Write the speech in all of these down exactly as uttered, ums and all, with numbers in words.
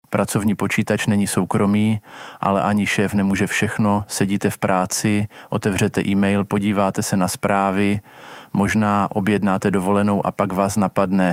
Pracovní počítač není soukromý, ale ani šéf nemůže všechno. Sedíte v práci, otevřete e-mail, podíváte se na zprávy, možná objednáte dovolenou a pak vás napadne: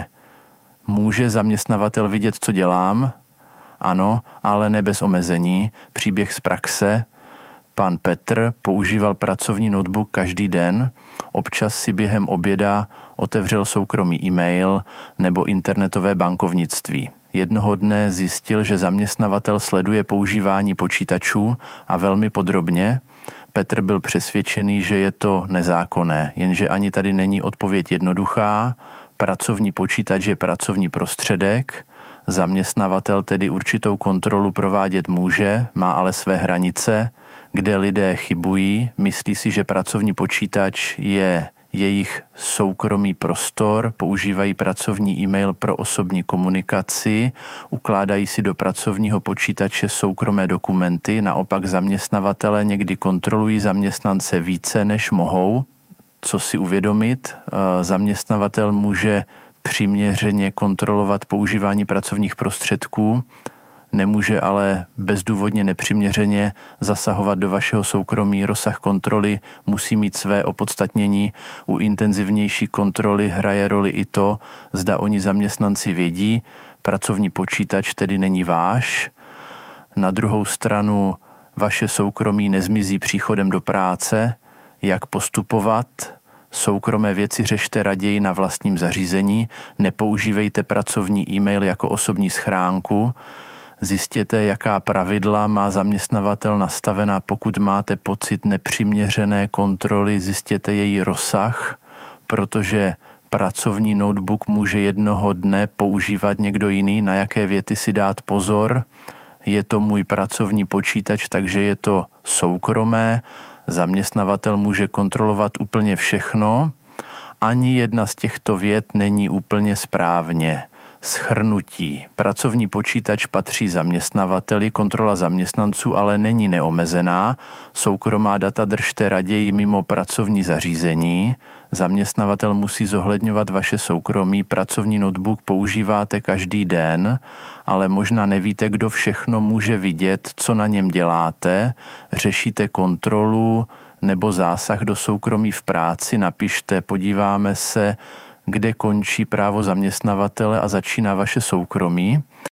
může zaměstnavatel vidět, co dělám? Ano, ale ne bez omezení. Příběh z praxe. Pan Petr používal pracovní notebook každý den, občas si během oběda otevřel soukromý e-mail nebo internetové bankovnictví. Jednoho dne zjistil, že zaměstnavatel sleduje používání počítačů a velmi podrobně. Petr byl přesvědčený, že je to nezákonné, jenže ani tady není odpověď jednoduchá. Pracovní počítač je pracovní prostředek, zaměstnavatel tedy určitou kontrolu provádět může, má ale své hranice, kde lidé chybují, myslí si, že pracovní počítač je jejich soukromý prostor, používají pracovní e-mail pro osobní komunikaci, ukládají si do pracovního počítače soukromé dokumenty, naopak zaměstnavatele někdy kontrolují zaměstnance více, než mohou. Co si uvědomit? Zaměstnavatel může přiměřeně kontrolovat používání pracovních prostředků, nemůže ale bezdůvodně nepřiměřeně zasahovat do vašeho soukromí. Rozsah kontroly musí mít své opodstatnění. U intenzivnější kontroly hraje roli i to, zda oni zaměstnanci vědí. Pracovní počítač tedy není váš. Na druhou stranu vaše soukromí nezmizí příchodem do práce. Jak postupovat? Soukromé věci řešte raději na vlastním zařízení. Nepoužívejte pracovní e-mail jako osobní schránku. Zjistěte, jaká pravidla má zaměstnavatel nastavená. Pokud máte pocit nepřiměřené kontroly, zjistěte její rozsah, protože pracovní notebook může jednoho dne používat někdo jiný. Na jaké věty si dát pozor? Je to můj pracovní počítač, takže je to soukromé. Zaměstnavatel může kontrolovat úplně všechno. Ani jedna z těchto vět není úplně správně. Shrnutí. Pracovní počítač patří zaměstnavateli, kontrola zaměstnanců ale není neomezená. Soukromá data držte raději mimo pracovní zařízení. Zaměstnavatel musí zohledňovat vaše soukromí. Pracovní notebook používáte každý den, ale možná nevíte, kdo všechno může vidět, co na něm děláte. Řešíte kontrolu nebo zásah do soukromí v práci. Napište, podíváme se, kde končí právo zaměstnavatele a začíná vaše soukromí.